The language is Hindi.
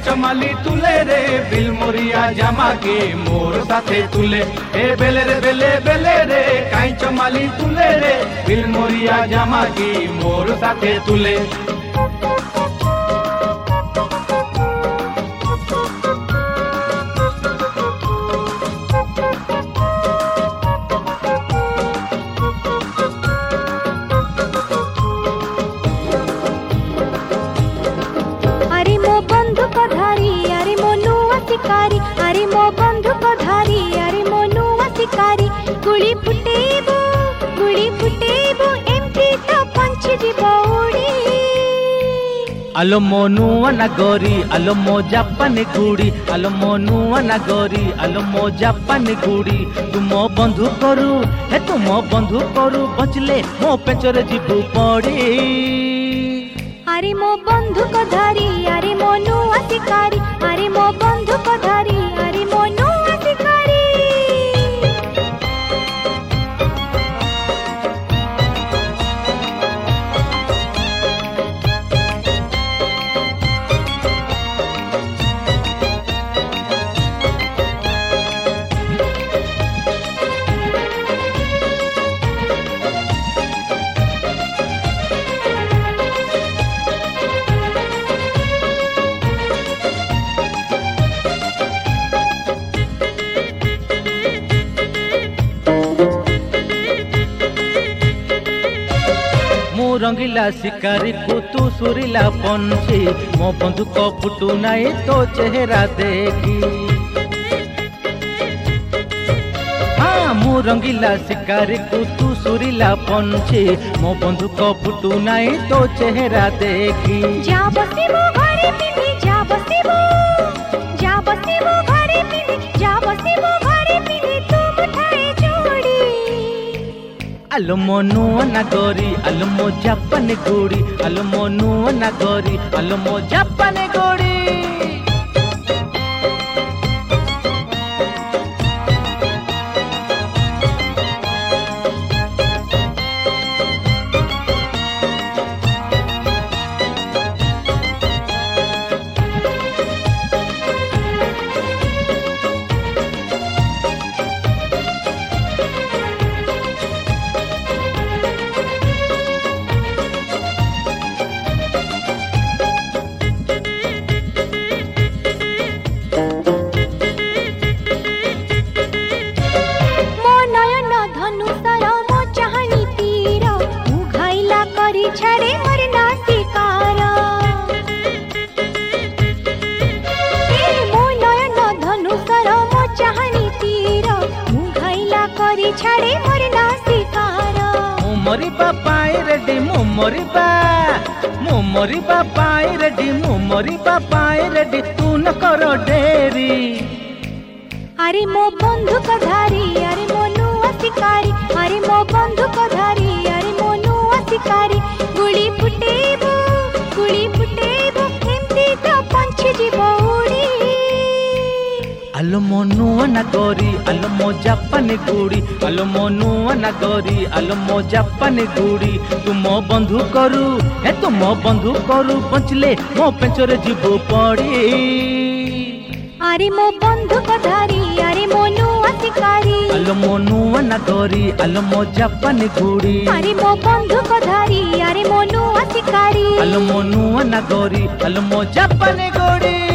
चमाली तुले रे बिल मोरिया जामा के मोर साथे तुले ए बेले रे बेले बेले रे काई चमाली तुले रे बिल मोरिया जामा की मोर साथे तुले। अरे मो बंधुक धारी अरे मो नुआ शिकारी गुड़ी फुटेबो एमती तो पंछी जीवो उड़ी। अलो मो नुआ नगोरी अलो मो जापानी गुड़ी अलो मो नुआ नगोरी अलो मो जापानी गुड़ी तुमो बंधु करू हे तुमो बंधु करू बचले मो पेचरे जीवु पड़ी। अरे मो बंधुक धारी अरे मो नुआ शिकारी अरे मो बंधुक धारी अरे मो नुआ शिकारी। रंगीला शिकारी को तू सुरीला पंछी मो बंधुक फुटू नहीं तो चेहरा देखी। हाँ मु रंगीला शिकारी को तू सुरीला पंछी मो बंधुक फुटू नहीं तो चेहरा देखी। जा बसिबो घरे पिंधी जा बसिबो घरे पिंधी जा बसिबो घरे पिंधी तू मुठाए जोड़ी। अलो मो नुआ नगोरी अलो मो जापानी गुड़ी अलो मो नुआ नगोरी अलो मो जापानी गुड़ी। छड़े मोर नासिकार मो नयन धनुषर मो चाहनी तीर मु घाइला करी छड़े मोर नासिकार। मु मरिबा पाए रेडी मु मरिबा पाए रेडी मु मरिबा पाए रेडी तू न करो डेरी। अरे मो बंधुक धारी अरे मो नुआ शिकारी अरे मो बंधुक धारी अरे मो नुआ शिकारी गुड़ी फुटेबो एमती तो पंछी जीवो उड़ी। अलो मो नुआ नगोरी अलो मो जापानी गुड़ी अलो मो नुआ नगोरी अलो मो जापानी गुड़ी तुमो बंधु करू हे तुमो बंधु करू बचले मो पेचरे जीवु पड़ी। अरे मो बंधुक धारी अरे मो नुआ शिकारी अलो मो नुआ नगोरी अलो मो जापानी गुड़ी अरे मो बंधुक धारी अरे मो नुआ शिकारी अलो मो नुआ नगोरी अलो मो जापानी गुड़ी।